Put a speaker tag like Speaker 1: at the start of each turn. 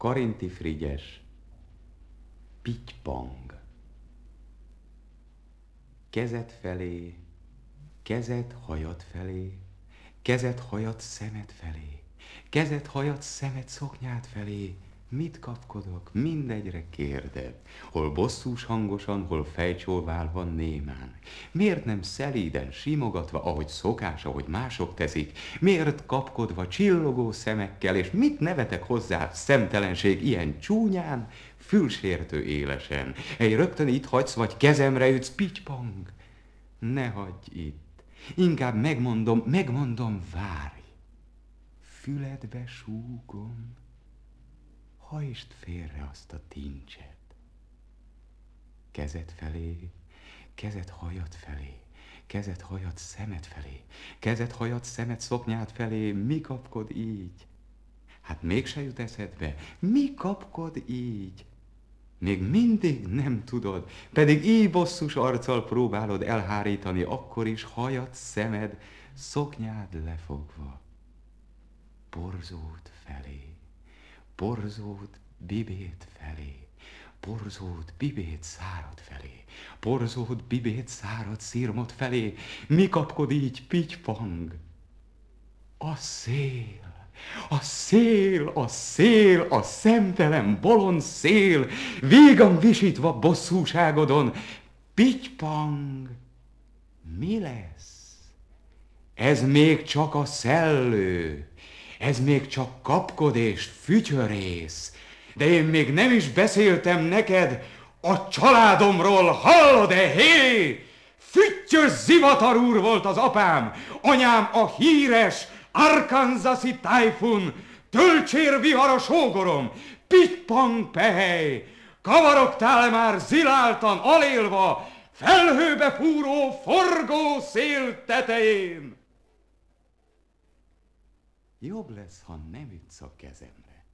Speaker 1: Karinti Frigyes, Pitypang. Kezed felé, kezed hajad felé, kezed hajad szemed felé, kezed hajad szemed szoknyád felé. Mit kapkodok? Mindegyre kérded. Hol bosszús hangosan, hol fejcsóválva némán. Miért nem szelíden, simogatva, ahogy szokás, ahogy mások teszik? Miért kapkodva, csillogó szemekkel, és mit nevetek hozzá szemtelenség ilyen csúnyán, fülsértő élesen? Egy rögtön itt hagysz, vagy kezemre ütsz, Pitypang? Ne hagyj itt. Inkább megmondom, várj. Füledbe súgom. Hajtsd félre azt a tincset. Kezed felé, kezed hajad felé, kezed hajad szemed felé, kezed hajad szemed szoknyád felé. Mi kapkod így? Hát mégse jut eszedbe. Mi kapkod így? Még mindig nem tudod, pedig így bosszus arccal próbálod elhárítani, akkor is hajad szemed, szoknyád lefogva. Borzód felé. Borzód bibét felé, borzód bibét szárad felé, borzód bibét szárad szirmot felé. Mi kapkod így, Pitypang? A szél, a szél, a szél, a szemtelen bolond szél, vígan visítva bosszúságodon. Pitypang, mi lesz? Ez még csak a szellő. Ez még csak kapkod és fütyörész, de én még nem is beszéltem neked a családomról, hallod-e, hé? Füttyös zivatarúr volt az apám, anyám a híres Arkansasi tájfun, tölcsérvihar a sógorom, Pitypang pehely, kavarogtál már ziláltan, alélva, felhőbe fúró forgó szél tetején? Jobb lesz, ha nem ütsz a kezemre.